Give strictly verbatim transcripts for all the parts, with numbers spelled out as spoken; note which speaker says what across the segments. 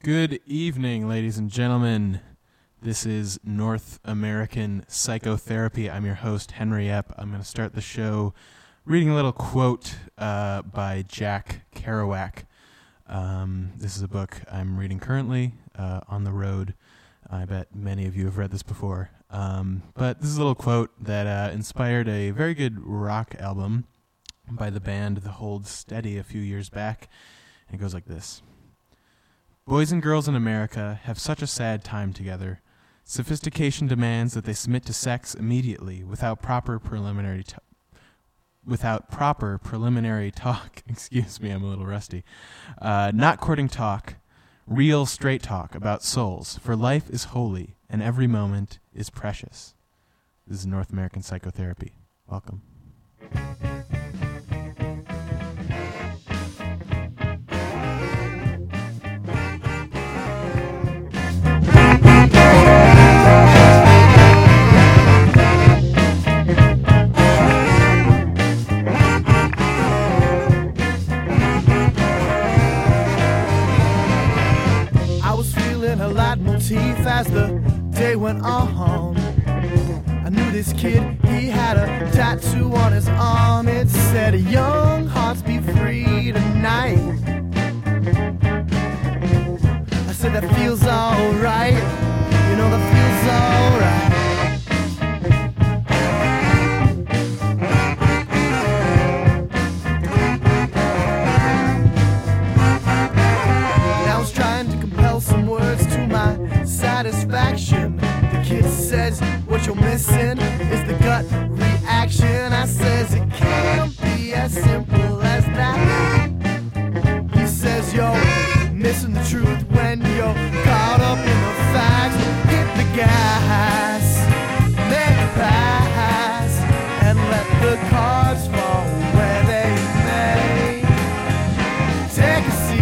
Speaker 1: Good evening, ladies and gentlemen. This is North American Psychotherapy. I'm your host, Henry Epp. I'm going to start the show reading a little quote uh, by Jack Kerouac. Um, this is a book I'm reading currently uh, on the road. I bet many of you have read this before. Um, but this is a little quote that uh, inspired a very good rock album by the band The Hold Steady a few years back. And it goes like this. Boys and girls in America have such a sad time together. Sophistication demands that they submit to sex immediately without proper preliminary t- without proper preliminary talk. Excuse me, I'm a little rusty. Uh, not courting talk, real straight talk about souls, for life is holy and every moment is precious. This is North American Psychotherapy. Welcome.
Speaker 2: As the day went on, I knew this kid, he had a tattoo on his arm. It said, young hearts be free tonight. I said, that feels alright. You know, that feels alright. Satisfaction. The kid says, what you're missing is the gut reaction. I says, it can't be as simple as that. He says, you're missing the truth when you're caught up in the facts. Hit the gas, make a pass, and let the cards fall where they may. Take a seat.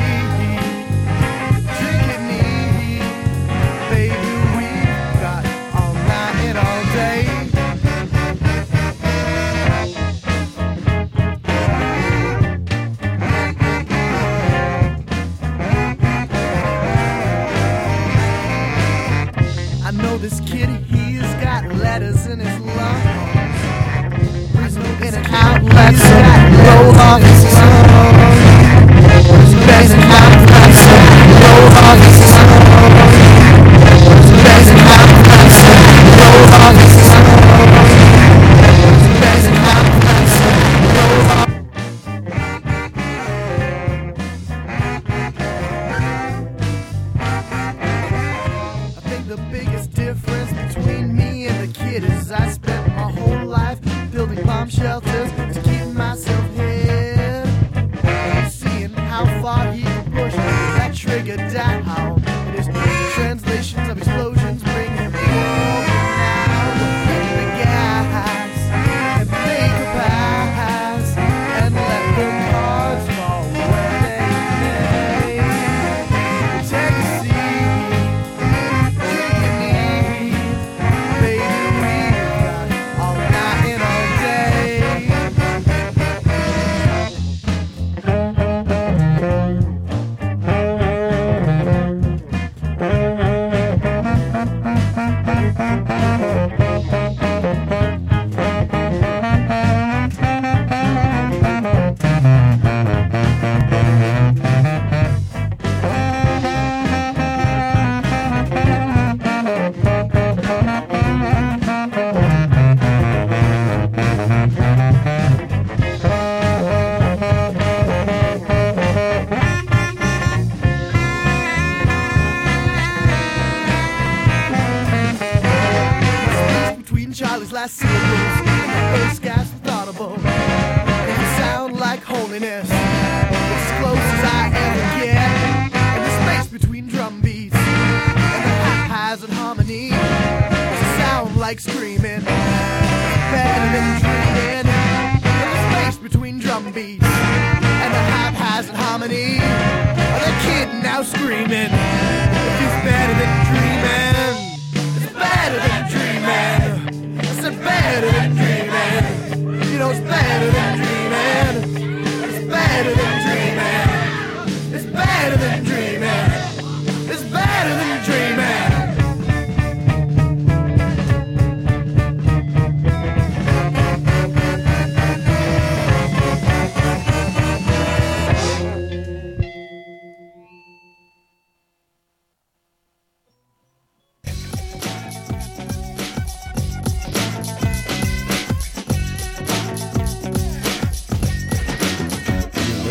Speaker 2: This kid, he's got letters in his lungs. In and out, let's roll off his lungs. Bass and out, let's roll off his lungs. Bass and out, let's roll off his lungs. Bass and out, let's roll off. I think the biggest difference between me and the kid is I spent my whole life building bomb shelters to keep myself hid. Seeing how far he can push that trigger down, and his translations of explosions bring him forward now. Hit the gas and make a pass and let the cards fall where they may. Take a seat. Last syllables, first gasp audible. It sound like holiness, as close as I ever get. And the space between drum beats and the haphazard harmony, it sound like screaming, better than dreaming. And the space between drum beats and the haphazard harmony, the kid now screaming, it feels better than dreaming. It's better than dreaming. It's better than dreaming. You know it's better than dreaming. It's better than dreaming. It's better than dreaming. It's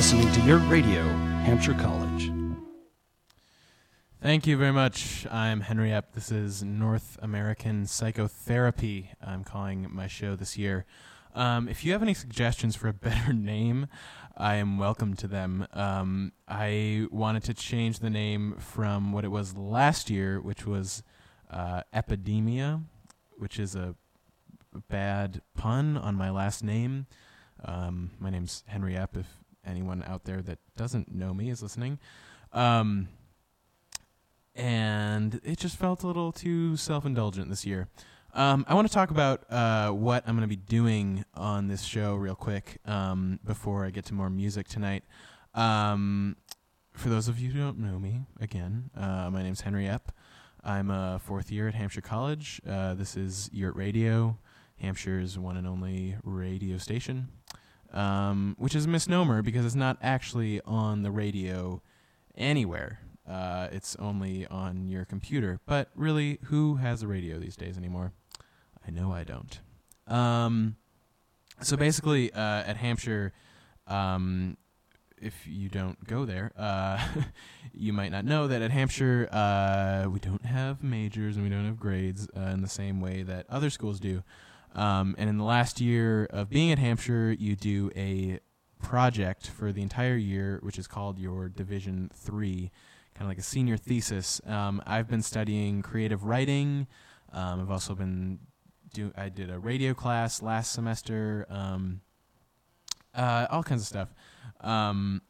Speaker 3: listening to Yurt Radio, Hampshire College.
Speaker 1: Thank you very much. I'm Henry Epp. This is North American Psychotherapy. I'm calling my show this year. Um, if you have any suggestions for a better name, I am welcome to them. Um, I wanted to change the name from what it was last year, which was uh, Epidemia, which is a bad pun on my last name. Um, my name's Henry Epp, if anyone out there that doesn't know me is listening. Um, and it just felt a little too self-indulgent this year. Um, I want to talk about uh, what I'm going to be doing on this show real quick um, before I get to more music tonight. Um, for those of you who don't know me, again, uh, my name's Henry Epp. I'm a fourth year at Hampshire College. Uh, this is Yurt Radio, Hampshire's one and only radio station, um, which is a misnomer because it's not actually on the radio anywhere. Uh, it's only on your computer. But really, who has a radio these days anymore? I know I don't. Um, so basically, uh, at Hampshire, um, if you don't go there, uh, you might not know that at Hampshire, uh, we don't have majors and we don't have grades uh, in the same way that other schools do. Um, and in the last year of being at Hampshire, you do a project for the entire year, which is called your Division three, kind of like a senior thesis. Um, I've been studying creative writing. Um, I've also been do. I did a radio class last semester. Um, uh, all kinds of stuff, um,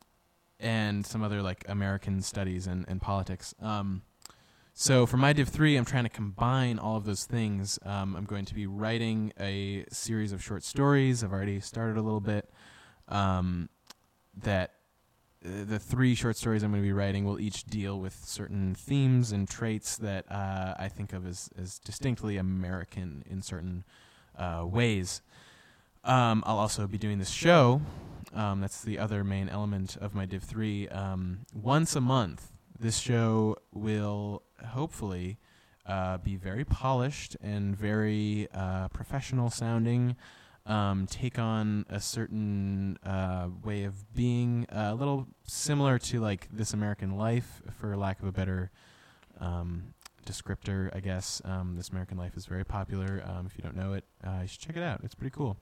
Speaker 1: and some other like American studies and, and politics. Um, so for my Div three, I'm trying to combine all of those things. Um, I'm going to be writing a series of short stories. I've already started a little bit. Um, that uh, the three short stories I'm going to be writing will each deal with certain themes and traits that uh, I think of as, as distinctly American in certain uh, ways. Um, I'll also be doing this show. Um, that's the other main element of my Div three. Um, once a month, this show will hopefully uh, be very polished and very uh, professional sounding. Um, take on a certain uh, way of being, uh, a little similar to like This American Life, for lack of a better um, descriptor, I guess. Um, This American Life is very popular. Um, if you don't know it, uh, you should check it out. It's pretty cool.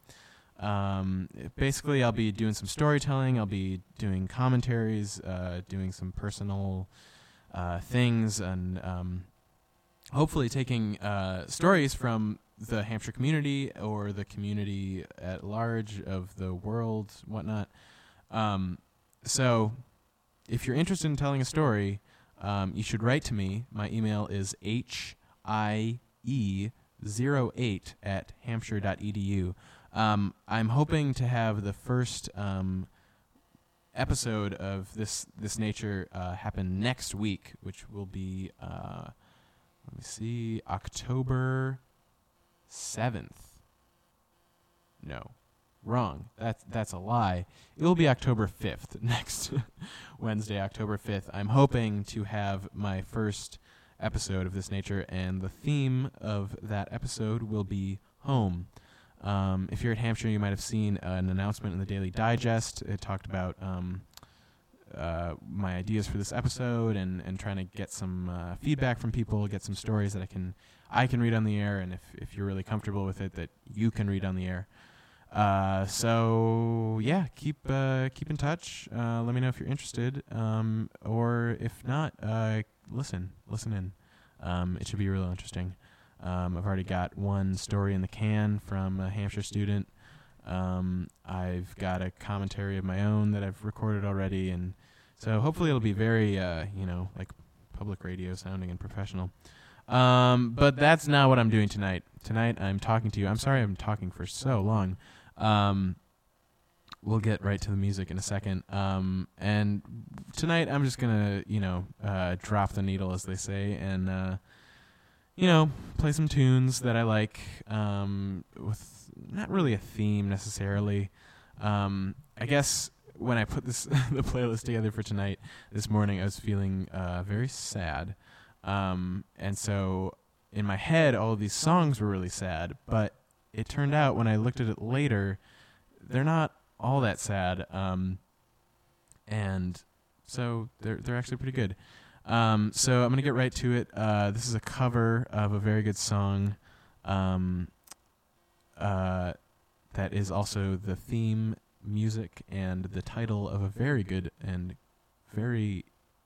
Speaker 1: Um, basically, I'll be doing some storytelling. I'll be doing commentaries, uh, doing some personal uh, things, and um, hopefully taking uh, stories from the Hampshire community or the community at large of the world, whatnot. Um, so if you're interested in telling a story, um, you should write to me. My email is H I E zero eight at hampshire dot e d u. Um, I'm hoping to have the first um, episode of this this nature uh, happen next week, which will be, uh, let me see, October seventh. No, wrong. That's that's a lie. It will be October fifth, next Wednesday, October fifth. I'm hoping to have my first episode of this nature, and the theme of that episode will be home. Um, if you're at Hampshire, you might have seen uh, an announcement in the Daily Digest. It talked about um, uh, my ideas for this episode and, and trying to get some uh, feedback from people, get some stories that I can I can read on the air, and if, if you're really comfortable with it, that you can read on the air. Uh, so yeah, keep uh, keep in touch. Uh, let me know if you're interested, um, or if not, uh, listen listen in. Um, it should be real interesting. Um, I've already got one story in the can from a Hampshire student. Um, I've got a commentary of my own that I've recorded already, and so hopefully it'll be very, uh, you know, like public radio sounding and professional. Um, but that's not what I'm doing tonight. Tonight I'm talking to you. I'm sorry I'm talking for so long. Um, we'll get right to the music in a second. Um, and tonight I'm just gonna, you know, uh, drop the needle, as they say, and uh, you know, play some tunes that I like, um, with not really a theme necessarily. Um, I guess when I put this the playlist together for tonight, this morning, I was feeling uh, very sad. Um, and so in my head, all of these songs were really sad, but it turned out when I looked at it later, they're not all that sad. Um, and so they're they're actually pretty good. Um, so I'm gonna get right to it. Uh, this is a cover of a very good song, um, uh, that is also the theme music and the title of a very good and very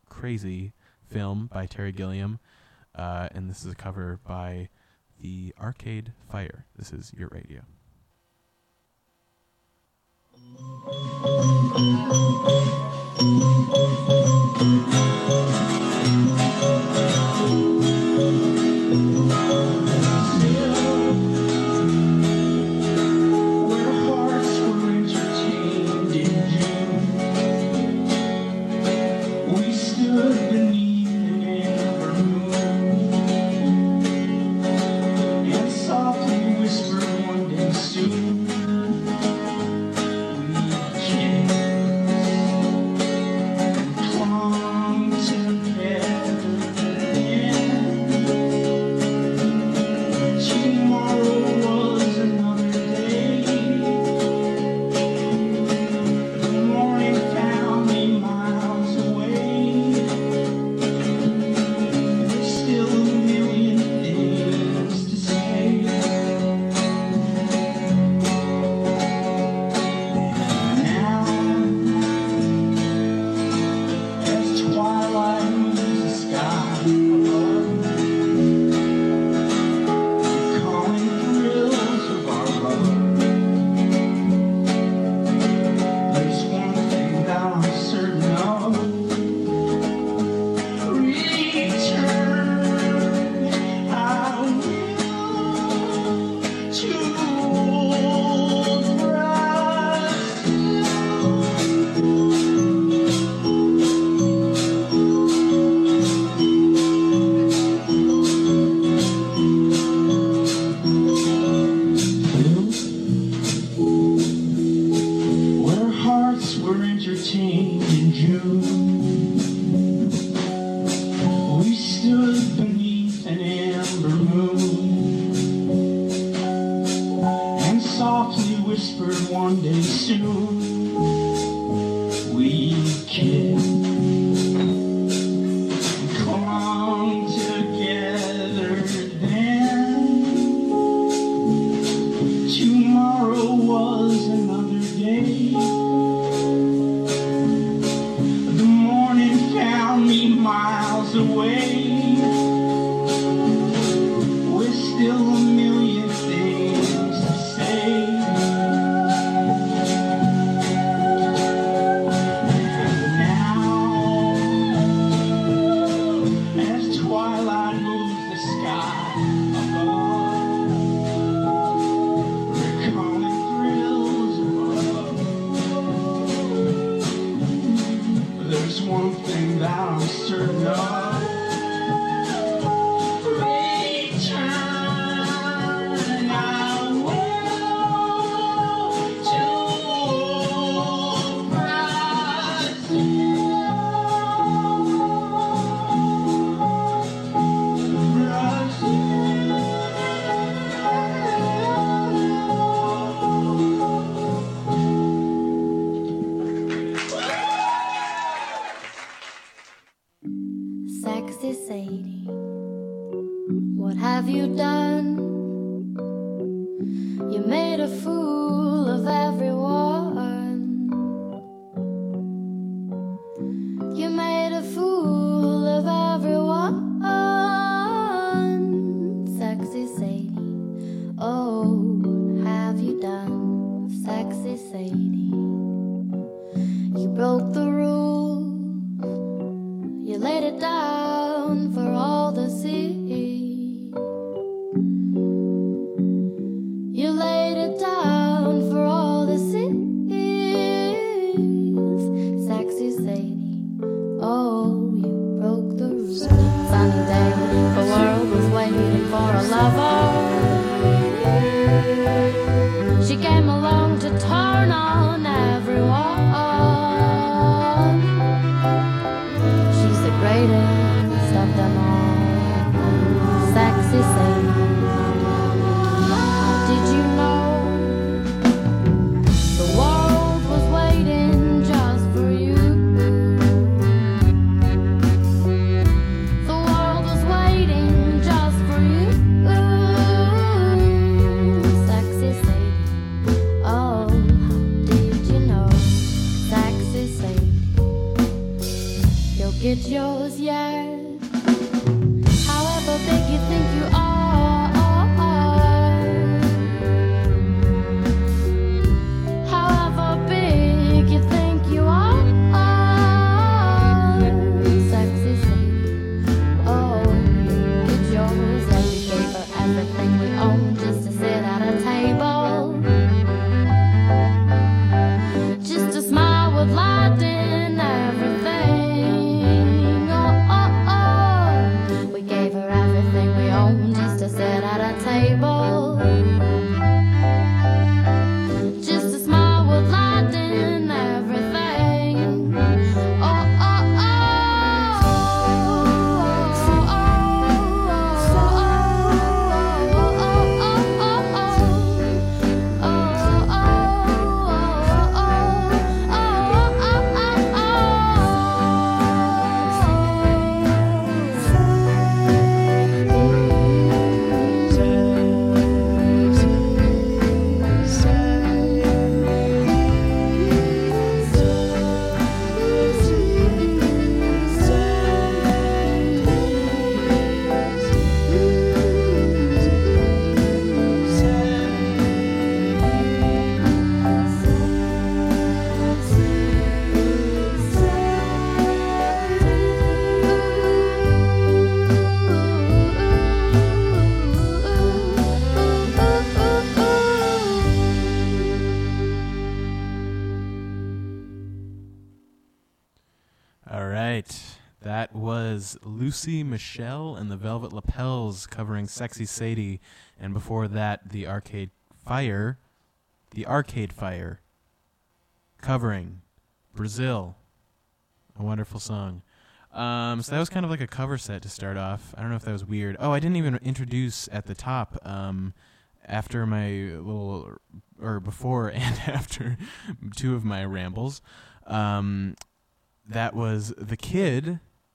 Speaker 1: crazy film by Terry Gilliam. Uh, and this is a cover by the Arcade Fire. This is Your Radio.
Speaker 4: She came along to turn on us. get yours yet. However big you think you are, however big you think you are, sexy Sadie, oh, get yours yet. We gave her everything we own just to sit at a table, just to smile with light in everything. Oh, oh, oh. We gave her everything we own just to sit at a table, just to smile with light in everything. Oh, oh, oh.
Speaker 1: All right. That was Lucy Michelle and the Velvet Lapels covering Sexy Sadie. And before that, the Arcade Fire, the Arcade Fire covering Brazil. A wonderful song. Um, so that was kind of like a cover set to start off. I don't know if that was weird. Oh, I didn't even introduce at the top, um, after my little, or before and after two of my rambles. Um, that was The Kid,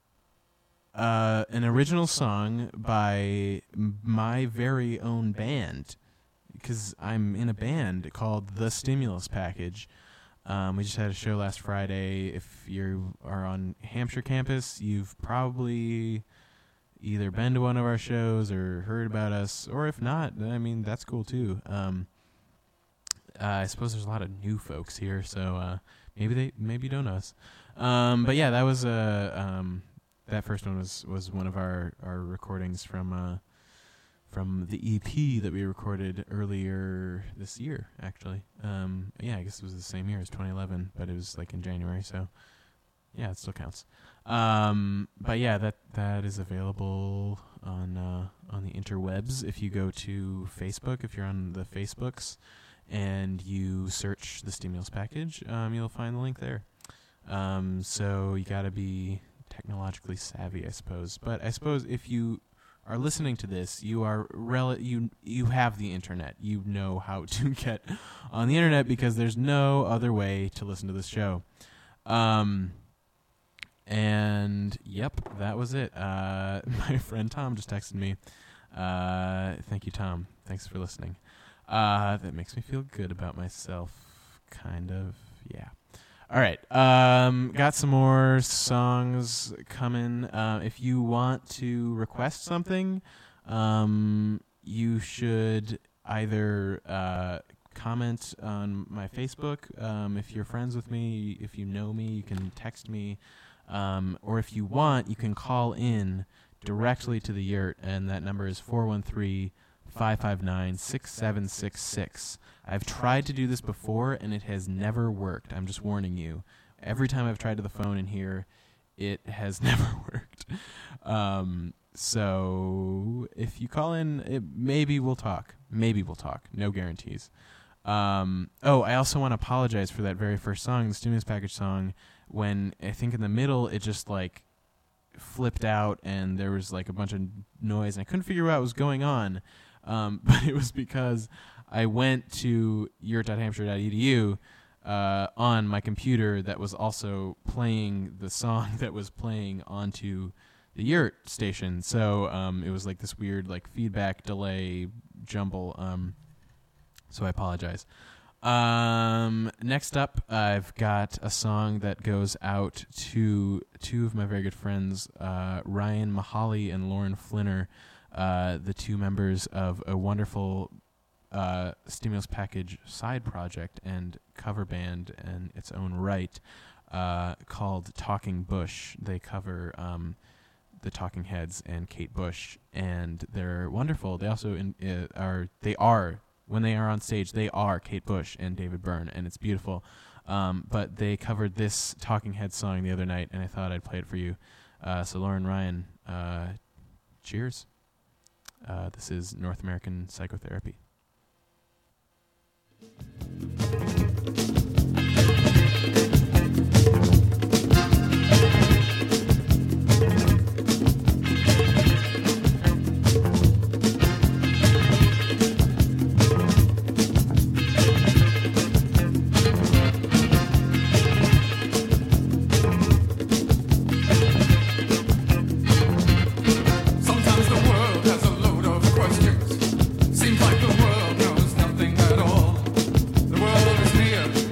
Speaker 1: uh, an original song by my very own band, because I'm in a band called The Stimulus Package. Um, we just had a show last Friday. If you are on Hampshire campus, you've probably either been to one of our shows or heard about us, or if not, I mean, that's cool too. Um, uh, I suppose there's a lot of new folks here, so uh, maybe they maybe you don't know us. Um, but yeah, that was uh, um, that first one was, was one of our, our recordings from uh, from the E P that we recorded earlier this year, actually. Um, yeah, I guess it was the same year as twenty eleven, but it was like in January, so yeah, it still counts. Um, but yeah, that that is available on uh, on the interwebs. If you go to Facebook, if you're on the Facebooks, and you search the Stimulus Package, um, you'll find the link there. Um, so you got to be technologically savvy, I suppose. But I suppose if you are listening to this, you are rel- you you have the internet. You know how to get on the internet because there's no other way to listen to this show. Um, and yep, that was it. Uh, my friend Tom just texted me. Uh, thank you, Tom. Thanks for listening. Uh, that makes me feel good about myself, kind of. Yeah. All right. Um, got some more songs coming. Uh, if you want to request something, um, you should either uh, comment on my Facebook. Um, if you're friends with me, if you know me, you can text me. Um, or if you want, you can call in directly to the yurt, and that number is four one three, five five nine, six seven six six. I've tried to do this before, and it has never worked. I'm just warning you. Every time I've tried to the phone in here, it has never worked. Um, so if you call in, it, maybe we'll talk. Maybe we'll talk. No guarantees. Um, oh, I also want to apologize for that very first song, the Stimulus Package song, when I think in the middle it just like flipped out and there was like a bunch of noise and I couldn't figure out what was going on. Um, but it was because I went to yurt dot hampshire dot e d u uh, on my computer that was also playing the song that was playing onto the Yurt station. So um, it was like this weird like feedback delay jumble. Um, so I apologize. Um, next up, I've got a song that goes out to two of my very good friends, uh, Ryan Mahaly and Lauren Flinner, uh, the two members of a wonderful uh, Stimulus Package side project and cover band in its own right uh, called Talking Bush. They cover um, the Talking Heads and Kate Bush, and they're wonderful. They also in, uh, are they are. When they are on stage, they are Kate Bush and David Byrne, and it's beautiful. Um, but they covered this Talking Heads song the other night, and I thought I'd play it for you. Uh, so, Lauren, Ryan, uh, cheers. Uh, this is North American Psychotherapy.
Speaker 5: Sometimes the world has a load of questions. Seems like the world knows nothing at all. The world is near,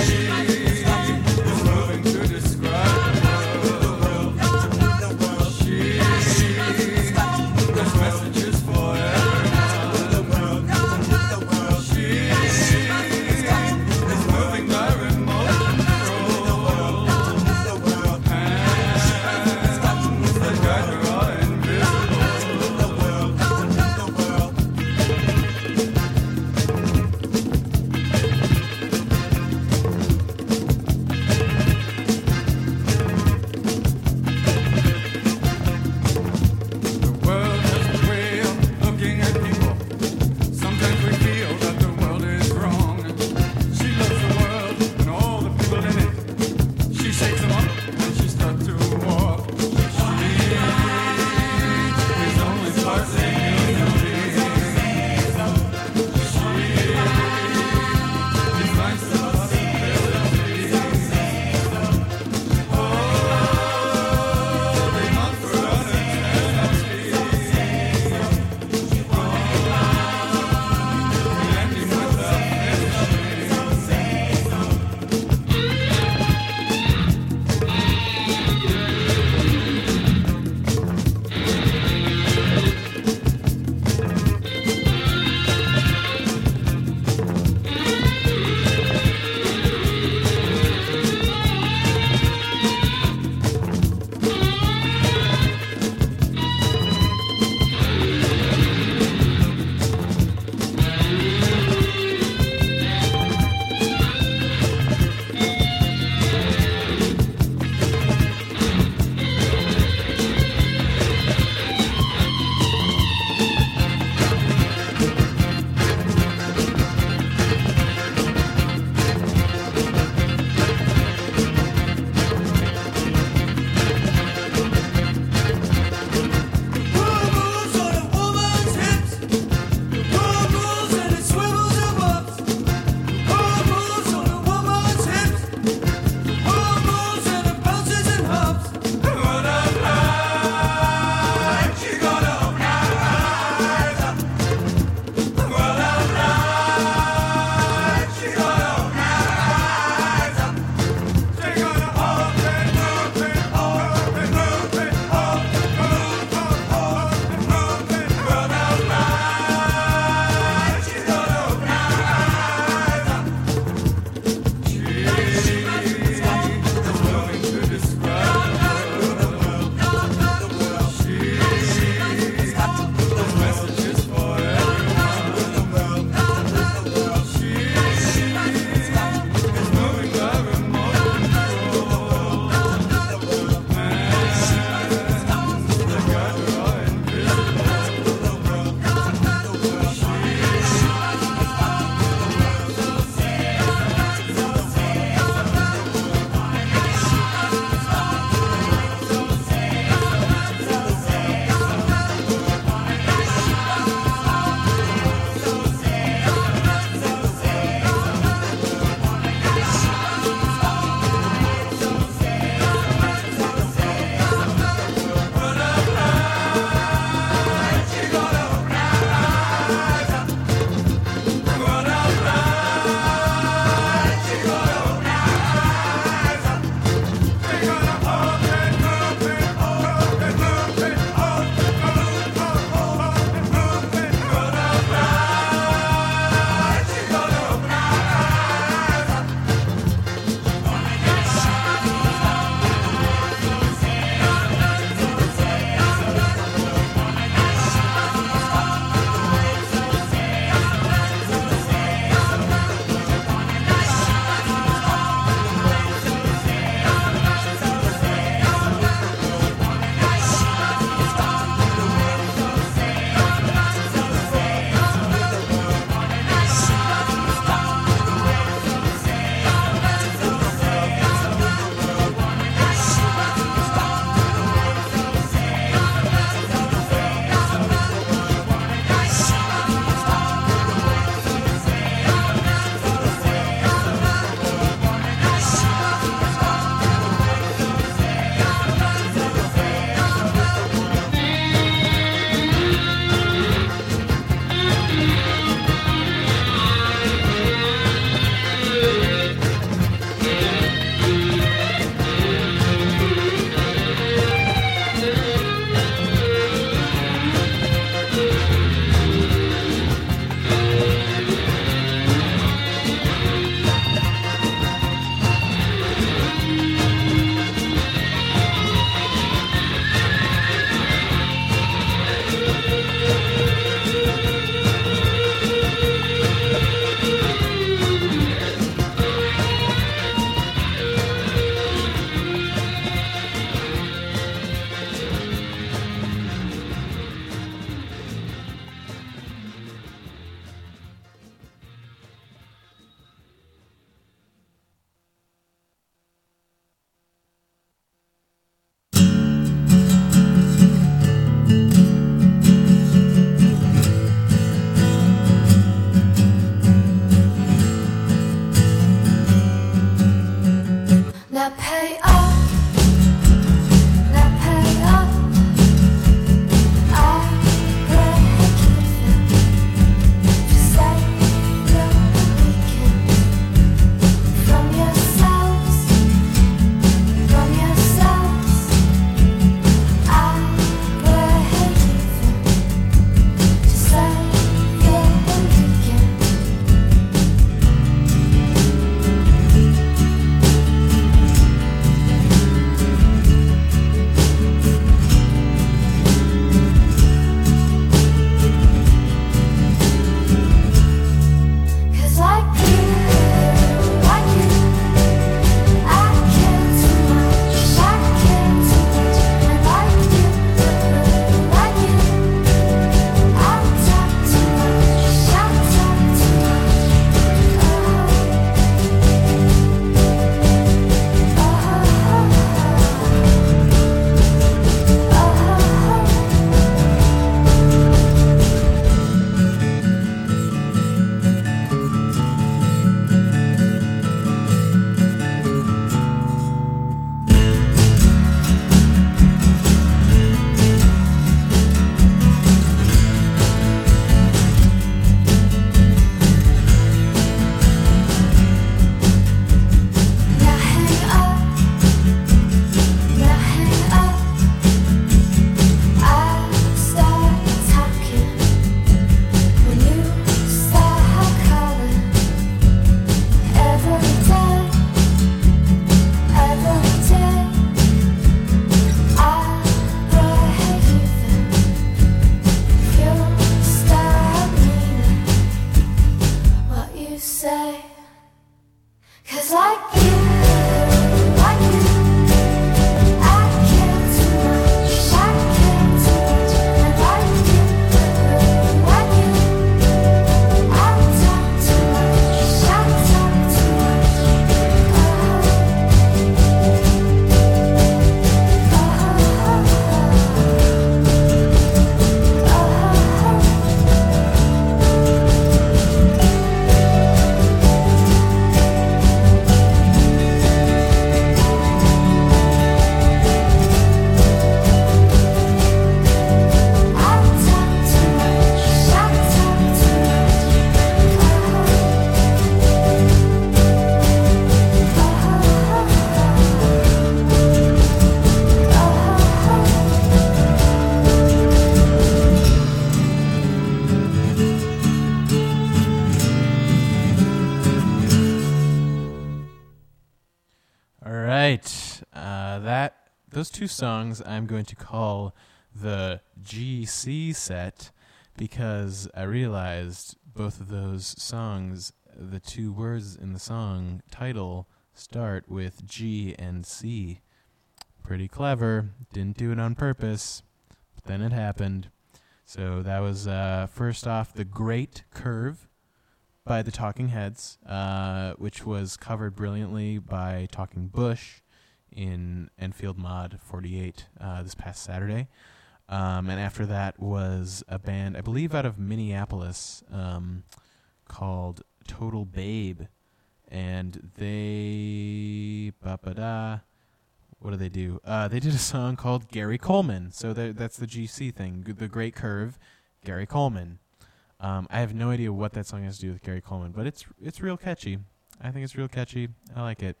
Speaker 1: those two songs I'm going to call the G C set because I realized both of those songs, the two words in the song title start with G and C. Pretty clever. Didn't do it on purpose, but then it happened. So that was uh, first off The Great Curve by the Talking Heads, uh, which was covered brilliantly by Talking Bush in Enfield Mod forty-eight uh, this past Saturday. Um, and after that was a band, I believe out of Minneapolis, um, called Total Babe. And they... Ba-ba-da, what do they do? Uh, they did a song called Gary Coleman. So that's the G C thing. The Great Curve, Gary Coleman. Um, I have no idea what that song has to do with Gary Coleman, but it's it's real catchy. I think it's real catchy. I like it.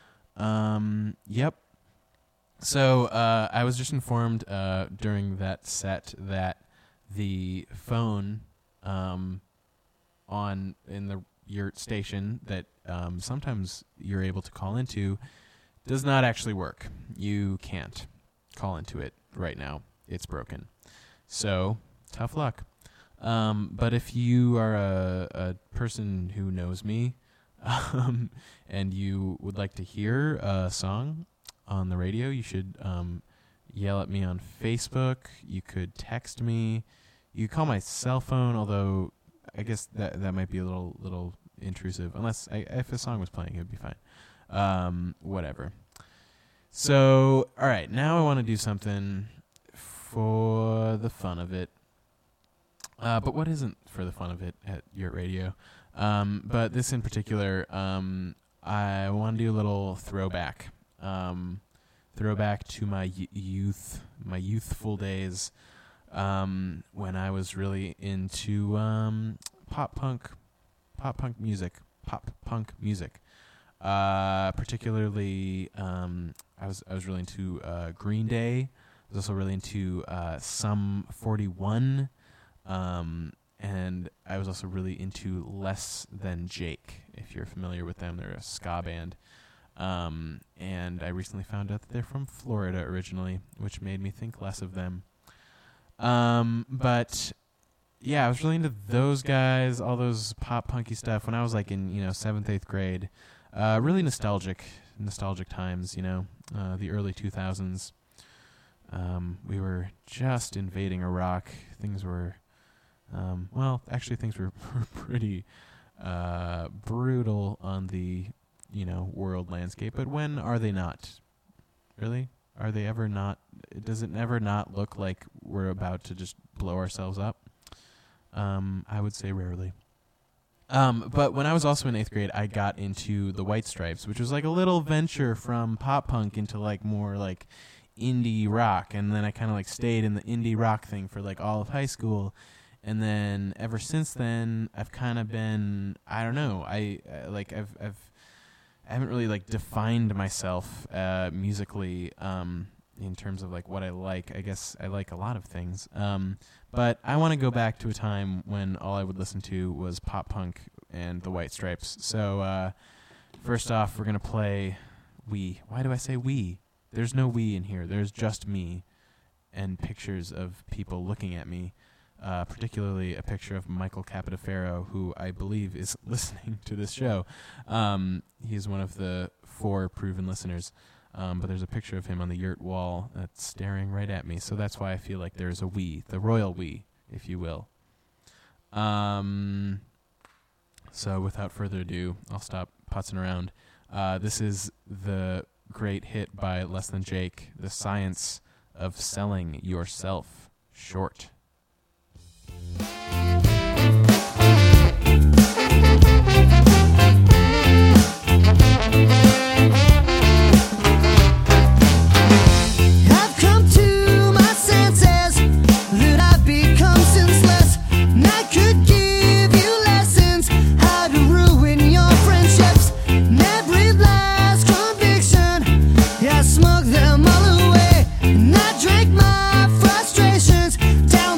Speaker 1: Um, yep. So uh, I was just informed uh, during that set that the phone um, on in the your station that um, sometimes you're able to call into does not actually work. You can't call into it right now. It's broken. So tough luck. Um, but if you are a, a person who knows me um, and you would like to hear a song on the radio, you should um, yell at me on Facebook. You could text me. You could call my cell phone, although I guess that that might be a little little intrusive. Unless I, if a song was playing, it would be fine. Um, whatever. So, all right, now I want to do something for the fun of it. Uh, but what isn't for the fun of it at Yurt Radio? Um, but this in particular, um, I want to do a little throwback. Um, throwback to my y- youth, my youthful days, um, when I was really into um, pop punk, pop punk music, pop punk music. Uh, particularly, um, I was I was really into uh, Green Day. I was also really into uh, Sum forty-one, um, and I was also really into Less Than Jake. If you're familiar with them, they're a ska band. Um, and I recently found out that they're from Florida originally, which made me think less of them. Um, but yeah, I was really into those guys, all those pop punky stuff when I was like in, you know, seventh, eighth grade. Uh, really nostalgic, nostalgic times, you know, uh, the early two thousands. Um, we were just invading Iraq. Things were, um, well, actually things were pretty, uh, brutal on the, you know, world landscape, but when are they not? Really? Are they ever not? Does it never not look like we're about to just blow ourselves up? Um, I would say rarely. Um, but when I was also in eighth grade, I got into the White Stripes, which was like a little venture from pop punk into like more like indie rock, and then I kind of like stayed in the indie rock thing for like all of high school. And then ever since then, I've kind of been, I don't know, I uh, like I've I've I haven't really like defined myself uh, musically um, in terms of like what I like. I guess I like a lot of things, um, but I want to go back to a time when all I would listen to was pop punk and the White Stripes. So uh, first off, we're gonna play "We." Why do I say "we"? There's no "we" in here. There's just me and pictures of people looking at me. Uh, particularly a picture of Michael Capodefaro, who I believe is listening to this show. Um, he's one of the four proven listeners, um, but there's a picture of him on the yurt wall that's staring right at me, so that's why I feel like there's a we, the royal we, if you will. Um, so without further ado, I'll stop putzing around. Uh, this is the great hit by Less Than Jake, The Science of Selling Yourself Short.
Speaker 2: I've come to my senses that I've become senseless, and I could give you lessons how to ruin your friendships. And every last conviction, I smoked them all away, and I drank my frustrations down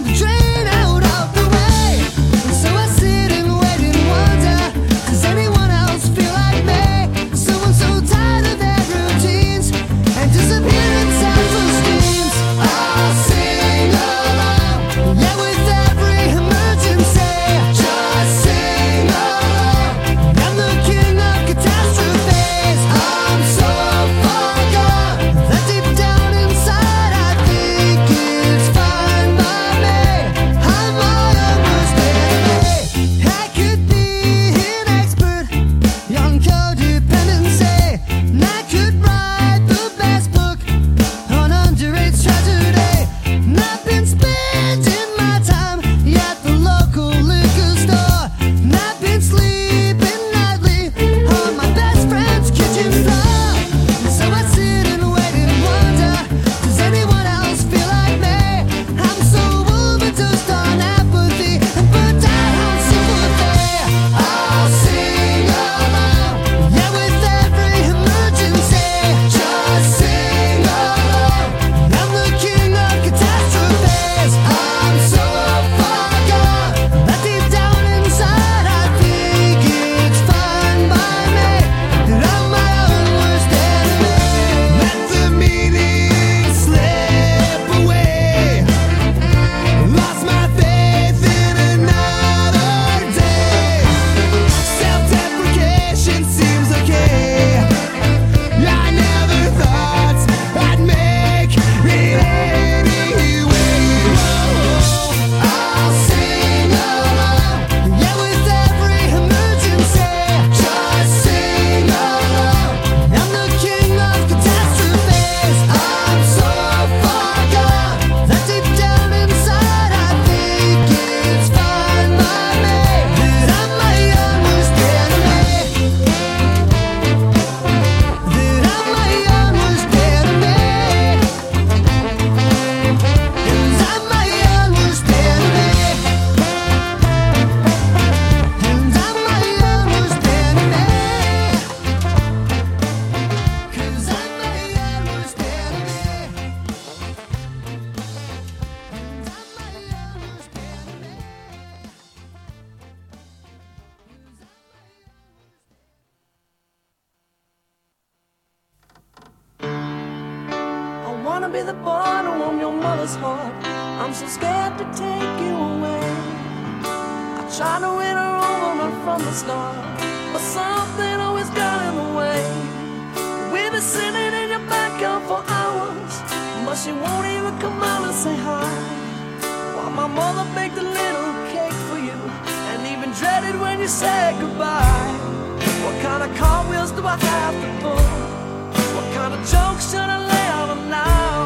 Speaker 6: wanna be the boy to warm your mother's heart. I'm so scared to take you away. I try to win her over right from the start, but something always got in the way. We've been sitting in your backyard for hours, but she won't even come out and say hi. While my mother baked a little cake for you, and even dreaded when you said goodbye. What kind of cartwheels do I have to pull? What kind of jokes should I lay out on now?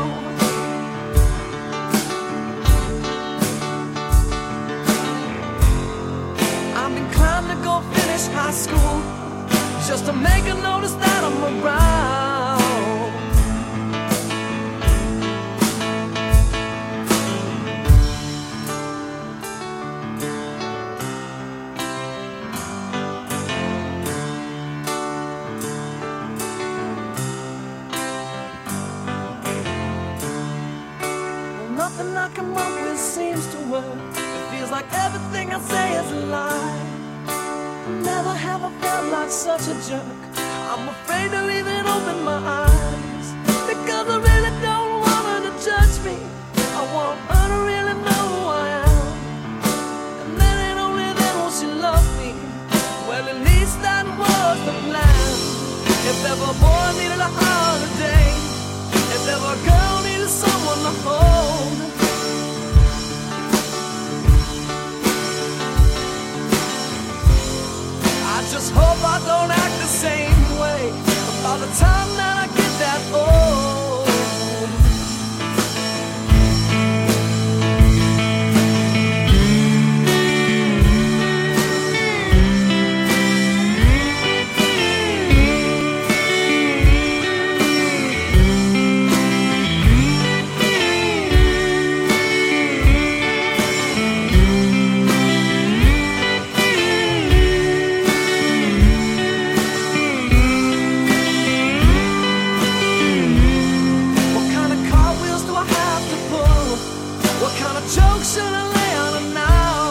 Speaker 6: I'm inclined to go finish high school, just to make her notice that I'm around. Nothing I come up with seems to work. It feels like everything I say is a lie. Never have I felt like such a jerk. I'm afraid to even open my eyes, because I really don't want her to judge me. I want her to really know who I am, and then and only then will she love me. Well, at least that was the plan. If ever a boy needed a holiday, if ever a girl needed someone to hold, I just hope I don't act the same way by the time that I get that old. Jokes should I lay on her now?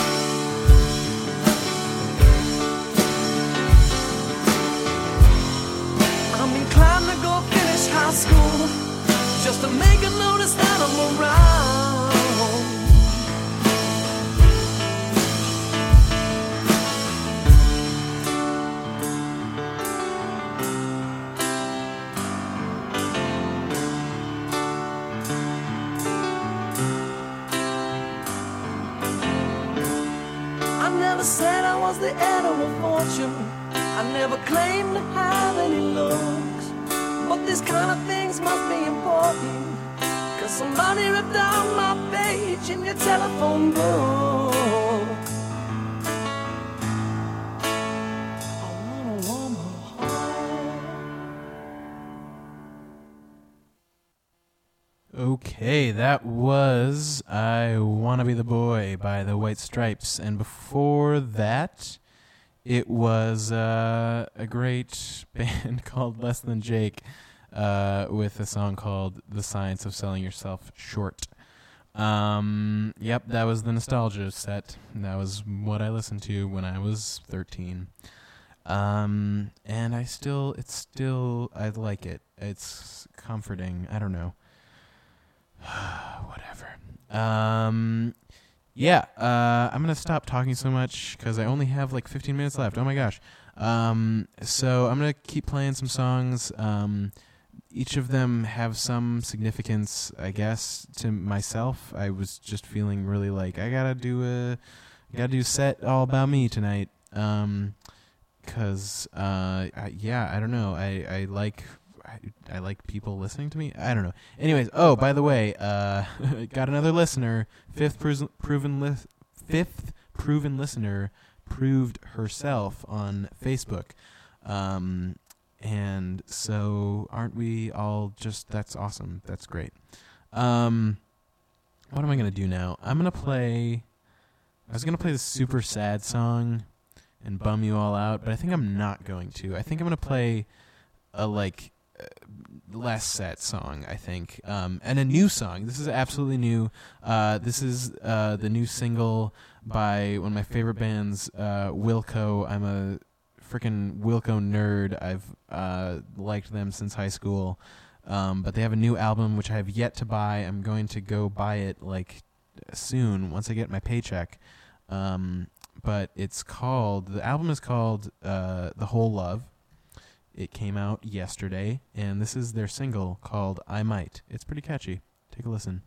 Speaker 6: I'm inclined to go finish high school, just to make her notice that I'm around. I never said I was the heir to a fortune, I never claimed to have any looks, but these kind of things must be important, cause somebody ripped out my page in your telephone book. I wanna warm her heart.
Speaker 1: Okay, that was I Wanna Be the Boy by the White Stripes. And before that, it was uh, a great band called Less Than Jake uh, with a song called The Science of Selling Yourself Short. Um, yep, that was the nostalgia set. That was what I listened to when I was thirteen. Um, and I still, it's still, I like it. It's comforting. I don't know. Whatever. Um, yeah, uh, I'm going to stop talking so much because I only have like fifteen minutes left. Oh my gosh. Um, so I'm going to keep playing some songs. Um, each of them have some significance, I guess, to myself. I was just feeling really like I got to do a, got to do a set all about me tonight. Um, cause, uh, I, yeah, I don't know. I, I like, I, I like people listening to me. I don't know. Anyways, oh, by the way, uh, got another listener. Fifth pru- proven li- fifth proven listener proved herself on Facebook. Um, and so aren't we all just, that's awesome. That's great. Um, what am I going to do now? I'm going to play, I was going to play this super sad song and bum you all out, but I think I'm not going to. I think I'm going to play a, like, Uh, less sad song, I think, um, and a new song. This is absolutely new. Uh, this is uh, the new single by one of my favorite bands, uh, Wilco. I'm a freaking Wilco nerd. I've uh, liked them since high school. Um, but they have a new album, which I have yet to buy. I'm going to go buy it like soon once I get my paycheck. Um, but it's called, the album is called uh, The Whole Love. It came out yesterday, and this is their single called I Might. It's pretty catchy. Take a listen.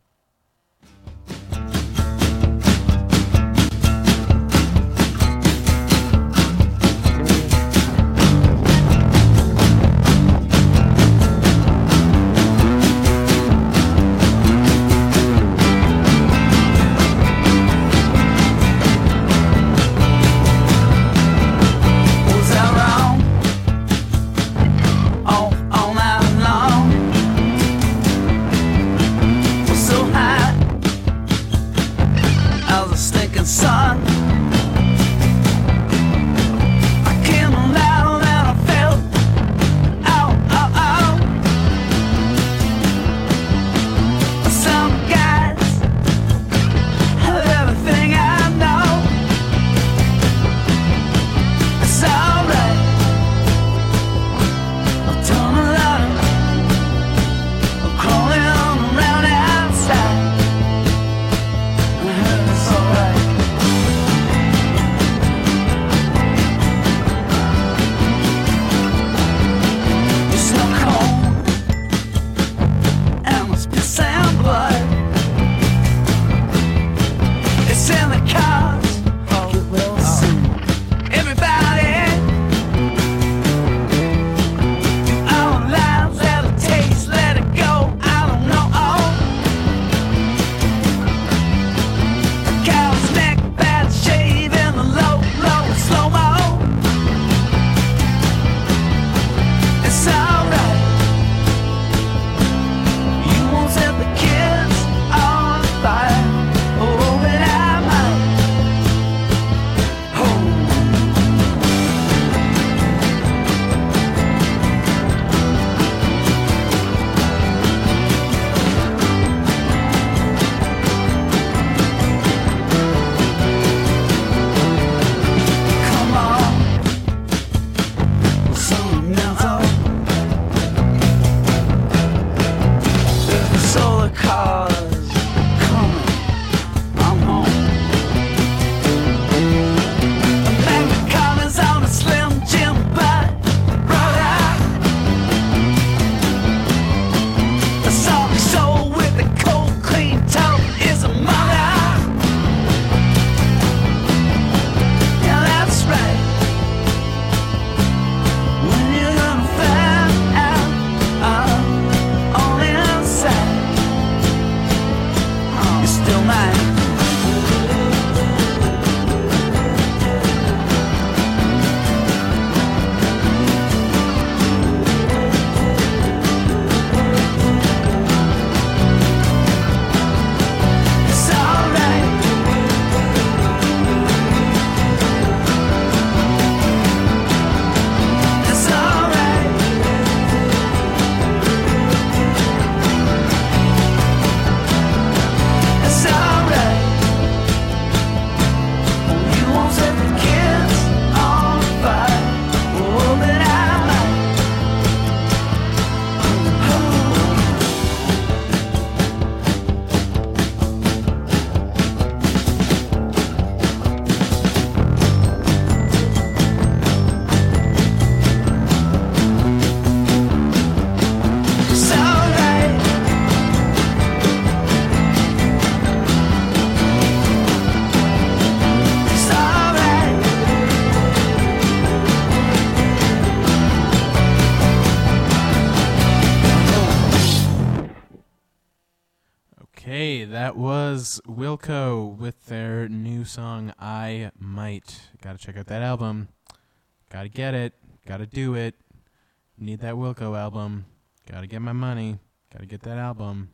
Speaker 1: That was Wilco with their new song, I Might. Gotta check out that album. Gotta get it. Gotta do it. Need that Wilco album. Gotta get my money. Gotta get that album.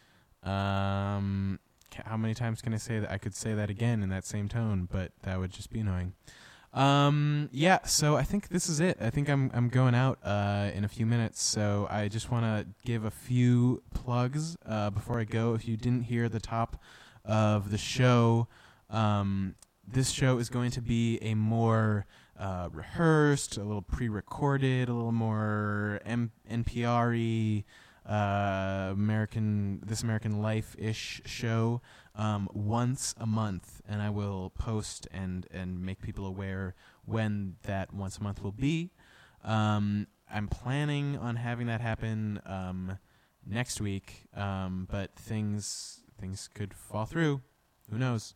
Speaker 1: Um, how many times can I say that? I could say that again in that same tone, but that would just be annoying. Um, yeah, so I think this is it. I think I'm I'm going out uh, in a few minutes, so I just want to give a few plugs uh, before I go. If you didn't hear the top of the show, um, this show is going to be a more uh, rehearsed, a little pre-recorded, a little more M- N P R-y, uh, American This American Life-ish show um, once a month, and I will post and, and make people aware when that once a month will be. Um, I'm planning on having that happen um, next week, um, but things things could fall through. Who knows?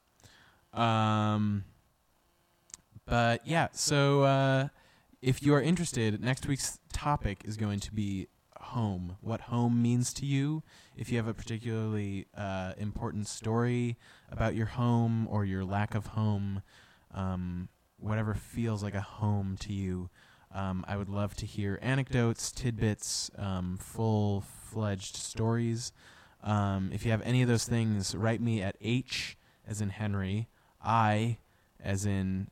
Speaker 1: Um, but yeah, so uh, if you are interested, next week's topic is going to be home. What home means to you. If you have a particularly uh, important story about your home or your lack of home, um, whatever feels like a home to you, um, I would love to hear anecdotes, tidbits, um, full-fledged stories. Um, if you have any of those things, write me at H as in Henry, I as in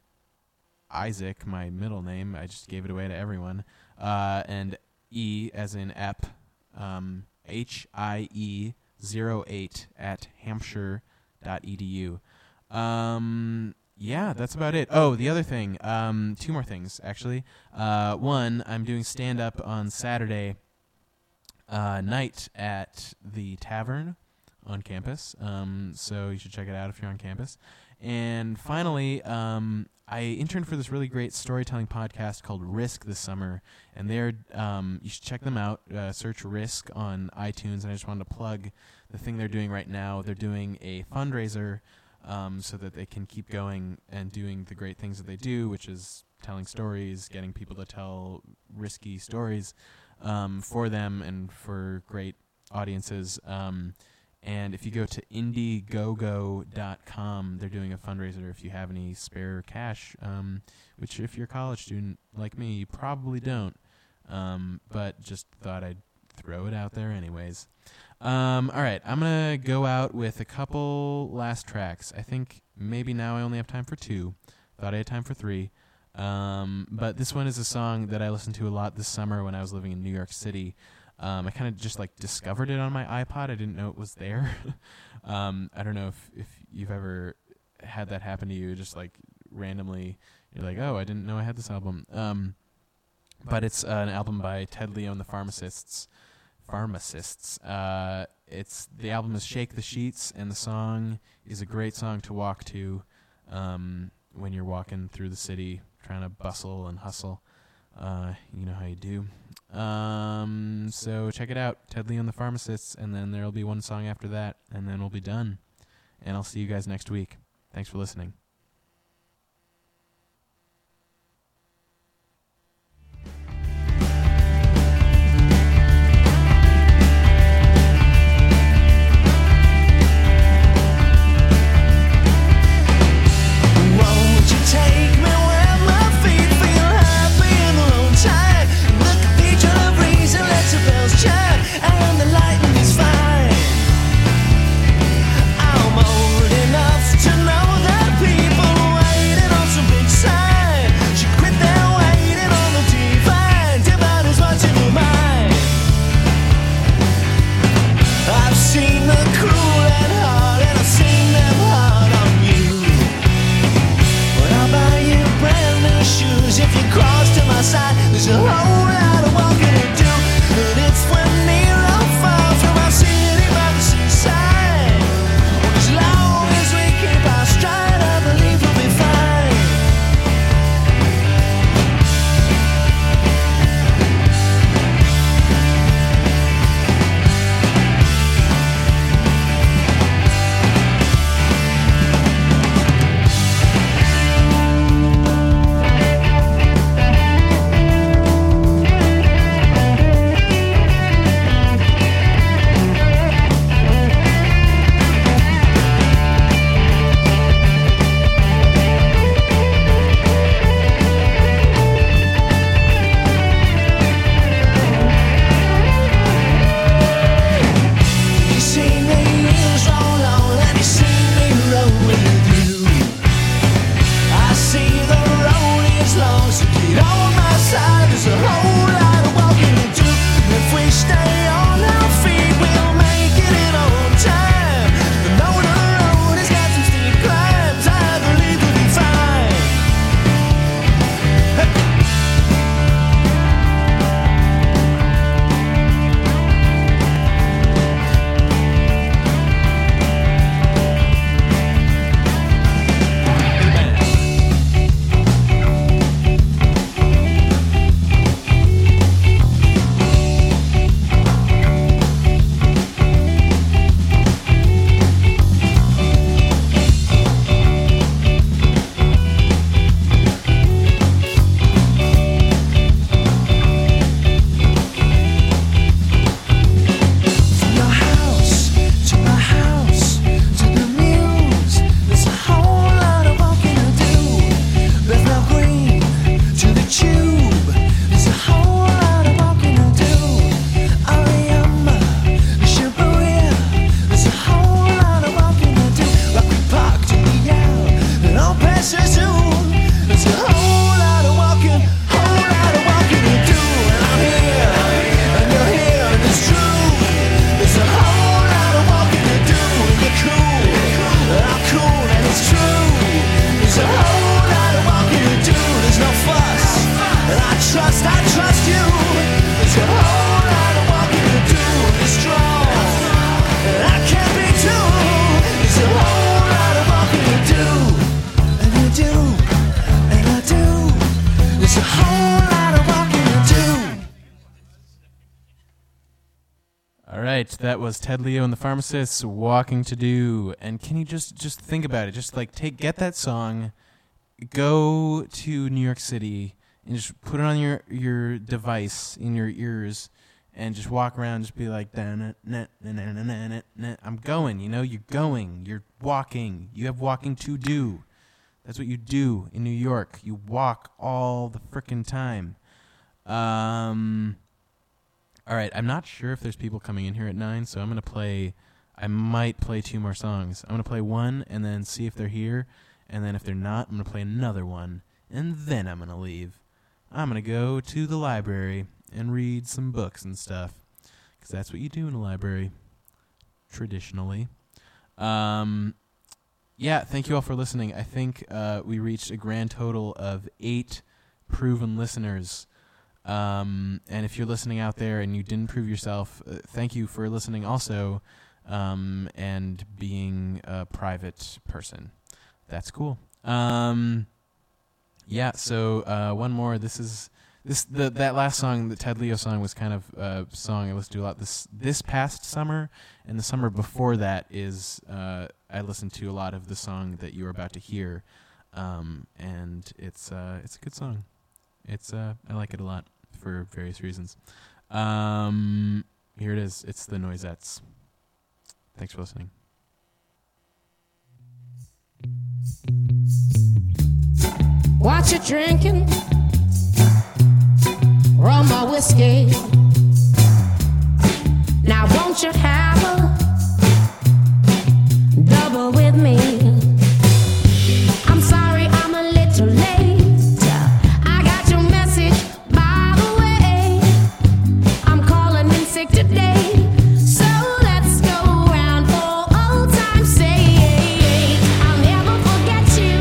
Speaker 1: Isaac, my middle name. I just gave it away to everyone. Uh, and E as in Ep, um, H I E zero eight at hampshire dot e d u. Um, yeah, that's about it. Oh, the other thing, um, two more things, actually. Uh, one, I'm doing stand-up on Saturday uh, night at the Tavern on campus, um, so you should check it out if you're on campus. And finally, um, I interned for this really great storytelling podcast called Risk this summer, and they're um, you should check them out. Uh, search Risk on iTunes, and I just wanted to plug the thing they're doing right now. They're doing a fundraiser um, so that they can keep going and doing the great things that they do, which is telling stories, getting people to tell risky stories um, for them and for great audiences. Um, And if you go to indiegogo dot com, they're doing a fundraiser if you have any spare cash, um, which if you're a college student like me, you probably don't. Um, but just thought I'd throw it out there anyways. Um, all right, I'm going to go out with a couple last tracks. I think maybe now I only have time for two. Thought I had time for three. Um, but this one is a song that I listened to a lot this summer when I was living in New York City. Um, I kind of just like discovered it on my iPod. I didn't know it was there. um, I don't know if, if you've ever had that happen to you. Just like randomly, you're like, oh, I didn't know I had this album. Um, but it's uh, an album by Ted Leo and the Pharmacists. Pharmacists. Uh, it's the album is Shake the Sheets, and the song is a great song to walk to um, when you're walking through the city, trying to bustle and hustle. Uh, you know how you do. Um, so check it out, Ted Leo and the Pharmacists, and then there'll be one song after that, and then we'll be done. And I'll see you guys next week. Thanks for listening.
Speaker 6: Won't you take me where my feet feel happy and low tide? The cathedral rings and let the bells chime, and the lightning is fine. I'm old enough to know that people
Speaker 1: right, that was Ted Leo and the Pharmacists, Walking to Do. And can you just just think about it? Just like take get that song, go to New York City, and just put it on your, your device in your ears, and just walk around, just be like, I'm going, you know, you're going, you're walking, you have walking to do. That's what you do in New York. You walk all the frickin' time. Um, all right, I'm not sure if there's people coming in here at nine, so I'm going to play, I might play two more songs. I'm going to play one and then see if they're here, and then if they're not, I'm going to play another one, and then I'm going to leave. I'm going to go to the library and read some books and stuff, because that's what you do in a library, traditionally. Um, yeah, thank you all for listening. I think uh, we reached a grand total of eight proven listeners. Um, and if you're listening out there and you didn't prove yourself, uh, thank you for listening also, um, and being a private person. That's cool. Um, yeah, so uh, one more. This is this the that last song, the Ted Leo song, was kind of a song I listened to a lot this this past summer, and the summer before that is uh, I listened to a lot of the song that you were about to hear, um, and it's uh, it's a good song. It's uh, I like it a lot for various reasons. Um, here it is. It's the Noisettes. Thanks for listening.
Speaker 7: What you drinking? Rum or whiskey? Now won't you have a double with me? I'm sorry I'm a little late. I got your message, by the way. I'm calling in sick today, so let's go round for old time's sake. I'll never forget you.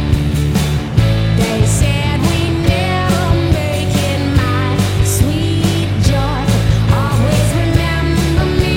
Speaker 7: They said we never make it, my sweet joy. Always remember me.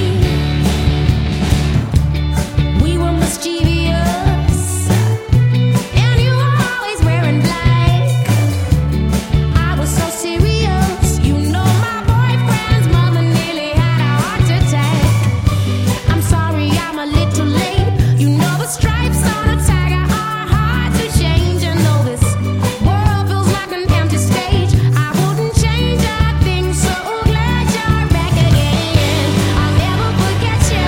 Speaker 7: We were mischievous, and you were always wearing black. I was so serious, you know my boyfriend's mother nearly had a heart attack. I'm sorry I'm a little late. You know the stripes on a tiger are hard to change, and though this world feels like an empty stage, I wouldn't change a thing. So glad you're back again. I'll never forget you.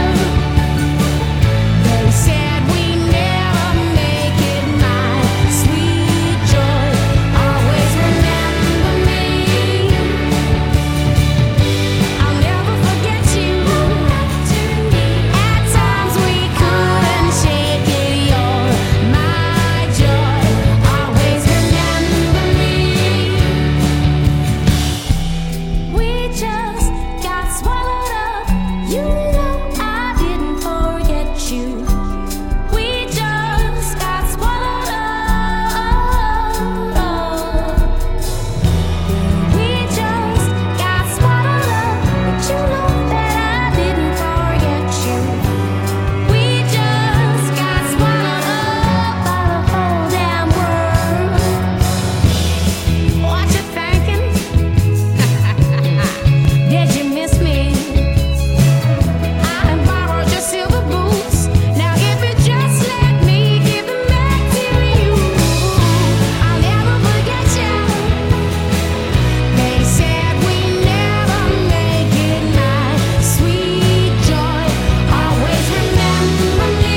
Speaker 7: They said we never make it, my sweet joy. Always remember me. I'll never forget you. At times we couldn't shake it. You're my joy. Always remember me. We just got swallowed up. You know I didn't forget you. We just got swallowed up. We just got swallowed up. But you know that I didn't forget you. We just got swallowed up by the whole damn world. What you thinking? Did you miss me? I borrowed your silver boots. Now if you just let me give them back to you, I'll never forget you. They said we never make it, my sweet joy. Always remember me.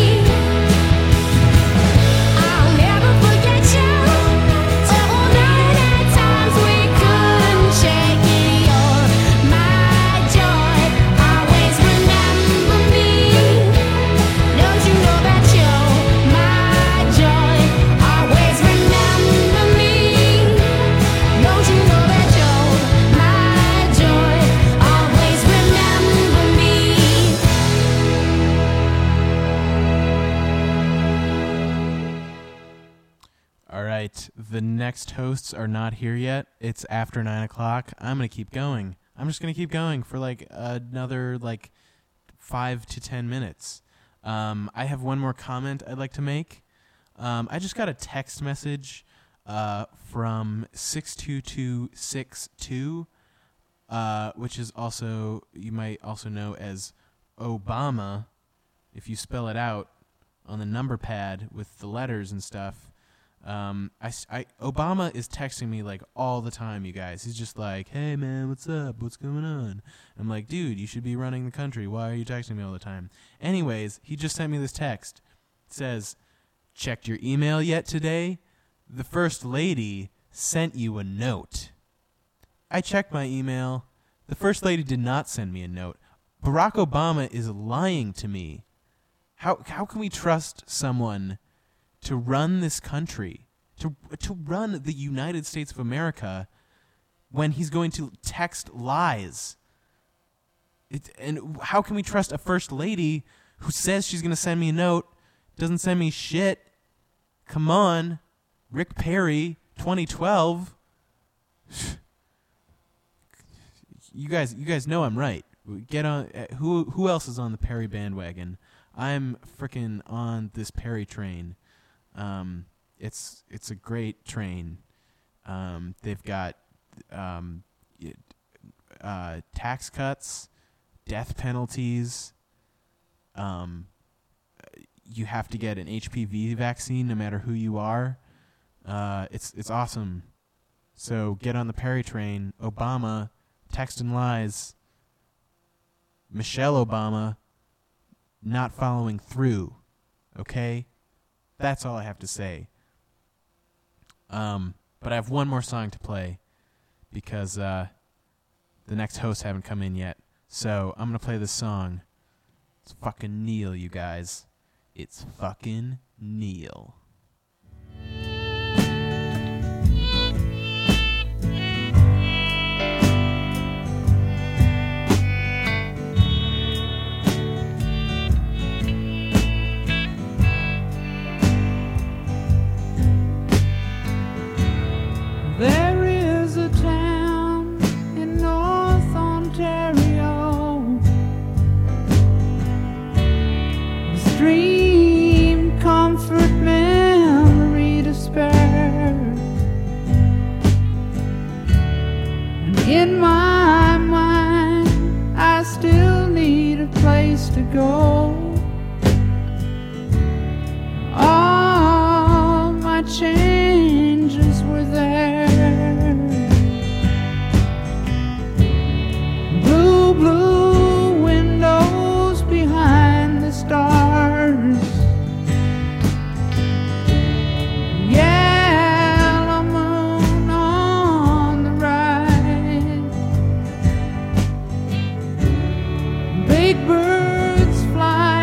Speaker 7: I'll never forget you. Oh, night at times we couldn't shake it. You're my joy. Always remember me. Don't you know that you're my joy? Always remember me. Don't you know that you're my joy? Always remember me.
Speaker 1: All right, the next hosts are not here yet. It's after nine o'clock. I'm gonna keep going. I'm just gonna keep going for like another like five to ten minutes. Um, I have one more comment I'd like to make. Um, I just got a text message uh, from six two two six two. uh, which is also, you might also know as Obama, if you spell it out on the number pad with the letters and stuff. Um, I, I, Obama is texting me like all the time, you guys. He's just like, hey man, what's up? What's going on? I'm like, dude, you should be running the country. Why are you texting me all the time? Anyways, he just sent me this text. It says, checked your email yet today? The First Lady sent you a note. I checked my email. The First Lady did not send me a note. Barack Obama is lying to me. How how can we trust someone to run this country, to to run the United States of America, when he's going to text lies? It, and how can we trust a First Lady who says she's going to send me a note, doesn't send me shit? Come on, Rick Perry, twenty twelve. You guys, you guys know I'm right. Get on. Uh, who who else is on the Perry bandwagon? I'm freaking on this Perry train. Um, it's it's a great train. Um, they've got um, uh, tax cuts, death penalties. Um, you have to get an H P V vaccine no matter who you are. Uh, it's it's awesome. So get on the Perry train. Obama, texting lies. Michelle Obama, not following through. Okay? That's all I have to say. Um, but I have one more song to play because uh, the next hosts haven't come in yet. So I'm going to play this song. It's fucking Neil, you guys. It's fucking Neil.
Speaker 8: There is a town in North Ontario, a stream, comfort, memory to spare, and in my mind I still need a place to go. All my changes were there. Blue, blue windows behind the stars. Yellow moon on the right. Big birds fly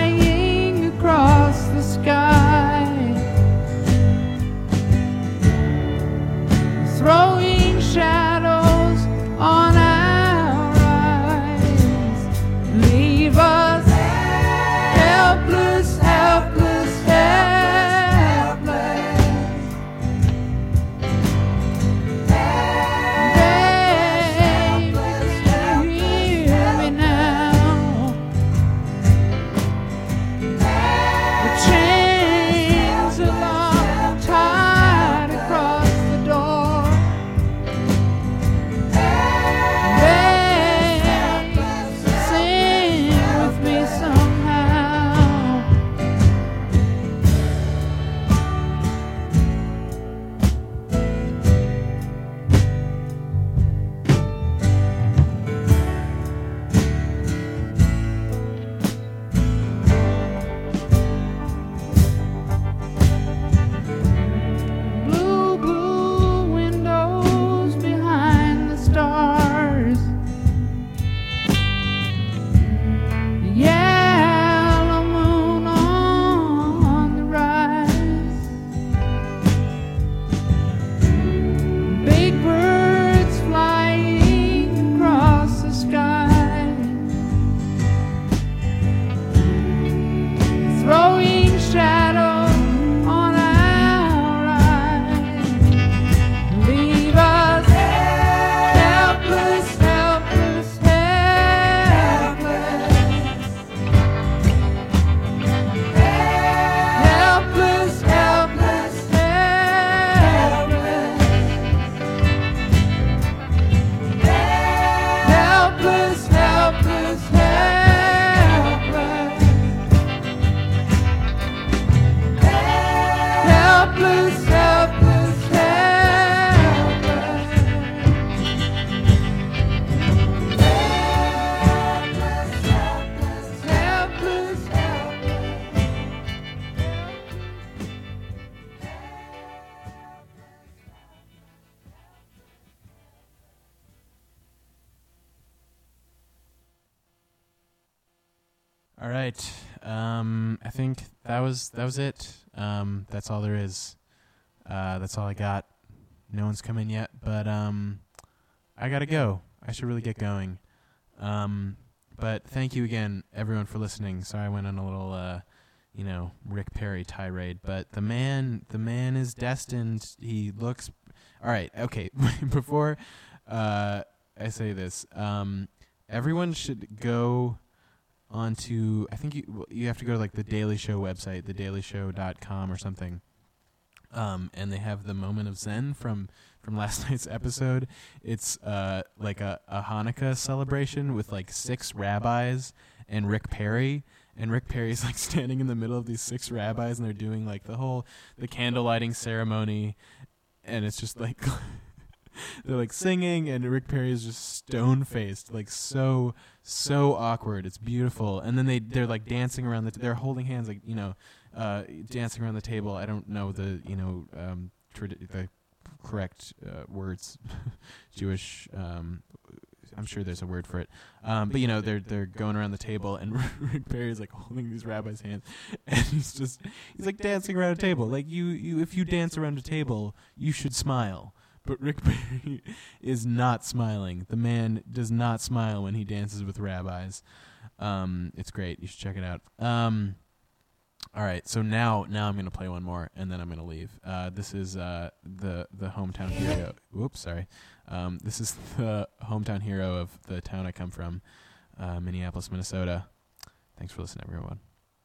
Speaker 1: All right. Um, I think that was that was it. Um, that's all there is. Uh, that's all I got. No one's come in yet, but um, I gotta go. I should really get going. Um, but thank you again, everyone, for listening. Sorry I went on a little, uh, you know, Rick Perry tirade, but the man, the man is destined. He looks. All right. Okay. Before uh, I say this, um, everyone should go onto. I think you you have to go to like the Daily Show website, the daily show dot com or something. Um, and they have the moment of Zen from, from last night's episode. It's uh, like a, a Hanukkah celebration with like six rabbis and Rick Perry. And Rick Perry's like standing in the middle of these six rabbis, and they're doing like the whole the candle lighting ceremony. And it's just like they're like singing, and Rick Perry is just stone faced, like so so awkward. It's beautiful. And then they they're like dancing around the. T- they're holding hands, like you know. Uh, dancing around the table. I don't know the you know um, trad- the correct uh, words. Jewish. Um, I'm sure there's a word for it. Um, but you know they're they're going around the table, and Rick Perry is like holding these rabbis' hands, and he's just he's like dancing around a table. Like you, you if you dance around a table, you should smile. But Rick Perry is not smiling. The man does not smile when he dances with rabbis. Um, it's great. You should check it out. Um, All right, so now now I'm gonna play one more, and then I'm gonna leave. Uh, this is uh, the the hometown hero. Whoops, sorry. Um, this is the hometown hero of the town I come from, uh, Minneapolis, Minnesota. Thanks for listening, everyone.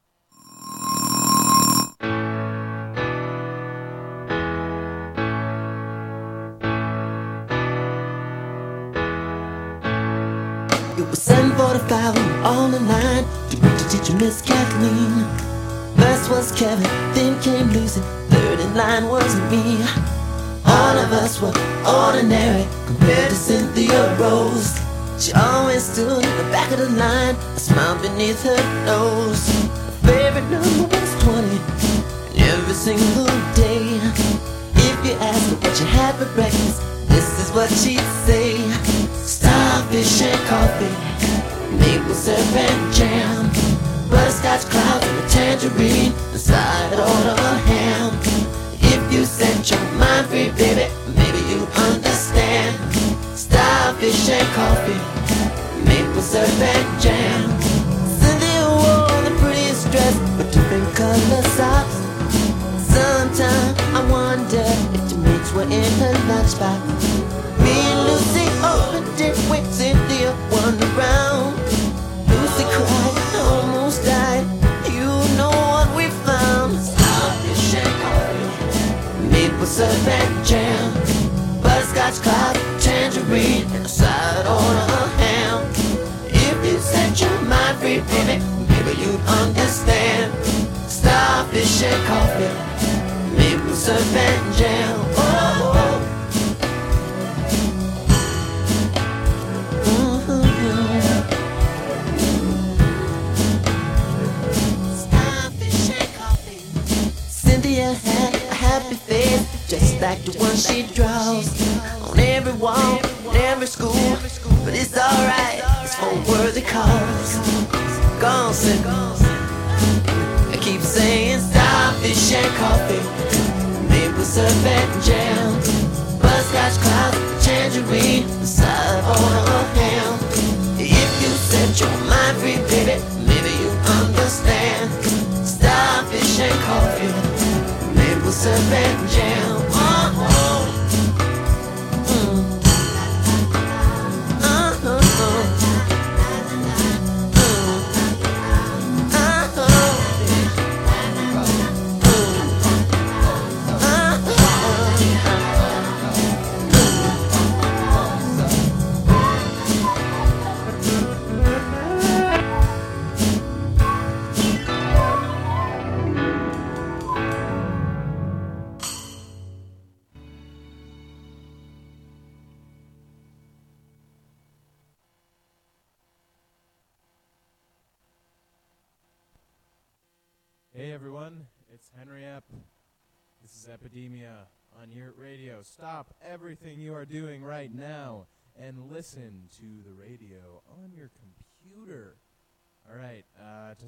Speaker 6: It was seven forty-five on the line to meet the teacher, Miss Kathleen. First was Kevin, then came Lucy, third in line was me. All of us were ordinary compared to Cynthia Rose. She always stood in the back of the line, a smile beneath her nose. Her favorite number was twenty, and every single day. If you asked her what she had for breakfast, this is what she'd say. Starfish and coffee, maple syrup and jam, butterscotch clouds and a tangerine, a side order ham. If you set your mind free, baby, maybe you understand. Starfish and coffee, maple syrup and jam. Cynthia wore the prettiest dress with different color socks. Sometimes I wonder if the mates were in her lunchbox. Me and Lucy opened it when Cynthia won the round. Lucy cried, almost died. You know what we found. Starfish and coffee, maple syrup and jam, butterscotch cloud, tangerine, and a side order of ham. If you set your mind free, baby, maybe you'd understand. Starfish and coffee, maple syrup and jam. Oh, oh. Cynthia had a happy face, just like the one she draws on every wall, in every school. But it's alright, it's for a worthy cause. Go on, Cynthia. I keep saying starfish and coffee, maple syrup and jam, butterscotch clouds, tangerine, the side order of ham. If you set your mind free, baby, maybe you understand. Starfish and coffee, maple syrup and jam. Oh, oh. Mm. Uh, uh, uh. Mm. Uh, uh.
Speaker 1: Hey everyone, it's Henry Epp. This is Epidemia on Yurt Radio. Stop everything you are doing right now and listen to the radio on your computer. All right, uh, to